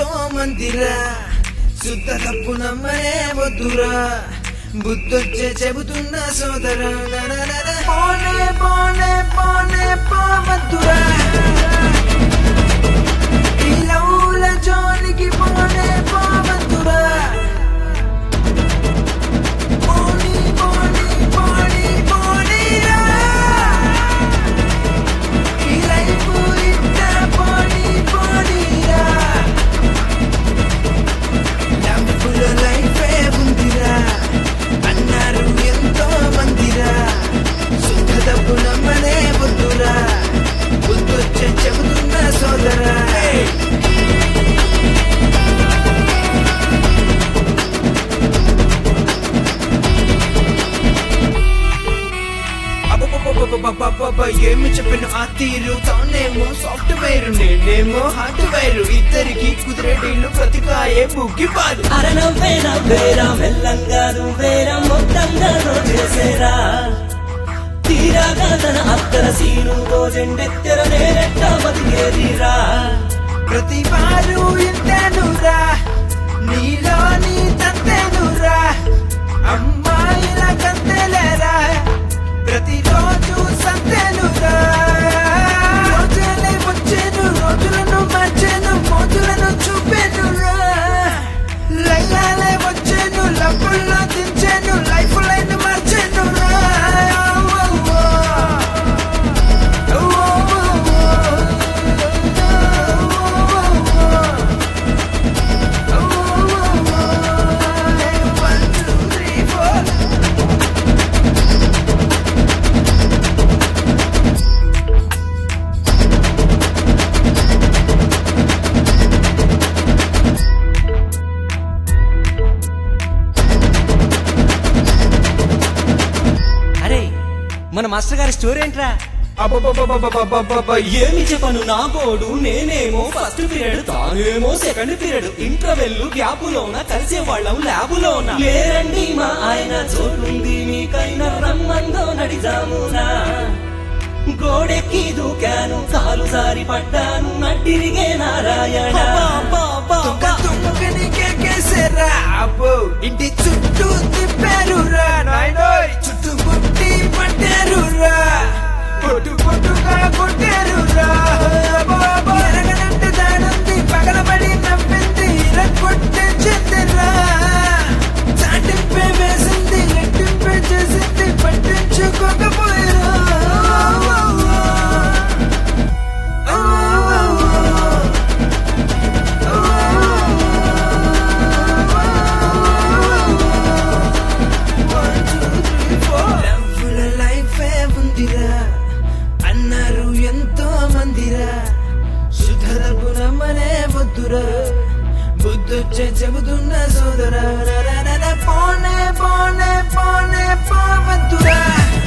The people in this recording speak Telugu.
ఎంతో మందిరా శుద్ధ తప్పు నమ్మనే వద్దురా బుద్ధొచ్చే చెబుతున్న సోదరా పోనే పోనే పోనే పోవద్దురా ఈ లౌల జోలికి పోనే పోవద్దురా పోనీ పోనీ పోనీ పోనీరా ఈ లైఫ్ ఇంత పోనీ పోనీరా లవ్వుల లైఫే ఉందిరా అన్నారు ఎంతో మందిరా శుద్ధ తప్పు నమ్మనే వద్దురా బుద్ధొచ్చే చెబుతున్న సోదరా ఏమి చెప్పిన ఆ తీరు తానేమో సాఫ్ట్వేర్ నేనేమో హార్డ్వేర్ ఇద్దరికి కుదిరే డీలు ప్రతికాయే బుగ్గి పాదు అరనవ్వేరా వేరా మెల్లంగా నువ్వేరా మొత్తంగా చేసేరా తీరాగా తన అత్తర సీను రోజెండెత్తెర నేనెట్ట బతికేదిరా ప్రతి వారు ఇంతేనురా నీలో నీ తంతేనురా అమ్మాయిల కంతేలేరా ప్రతిరోజు సంతేనురా రోజులే వచ్చేను రోజులను మార్చేను మోజులను చూపేనురా లైలాలే వచ్చేను లబ్బుల్లో దించేను లైఫ్ లైన్ మార్చేనురా మన మాస్టర్ గారి స్టోరీ ఏంట్రా ఏమి చెప్పను నా బోర్డు నేనేమో ఫస్ట్ పీరియడ్ తానేమో సెకండ్ పీరియడ్ ఇంటర్వెల్ గ్యాపులోన కలిసే వాళ్ళం ల్యాబులోన లేరండి మా ఆయన చోటుంది మీకైనా రమ్మందో నడిజామునా గోడెక్కి దూకాను కాలు సారి పడ్డాను నట్టిరిగే నారాయణ ఇంటి చుట్టూ తిప్పారురా నాయనోయ్ చుట్టూ పుట్టి పట్టారురా పొట్టు పొట్టుగా కొట్టారురా ఎరగనంటే దాడుంది పగలబడి నవ్వింది ఇరగొట్టే చెందిరా చాటింపే వేసింది రెట్టింపే చేసింది పట్టించుకోకపోయారు అన్నారు ఎంతో మందిరా శుద్ధరపు నమ్మనే వద్దురా బుద్ధొచ్చే చెబుతున్న సోదరా పోనే పోనే పోనే పోవద్దురా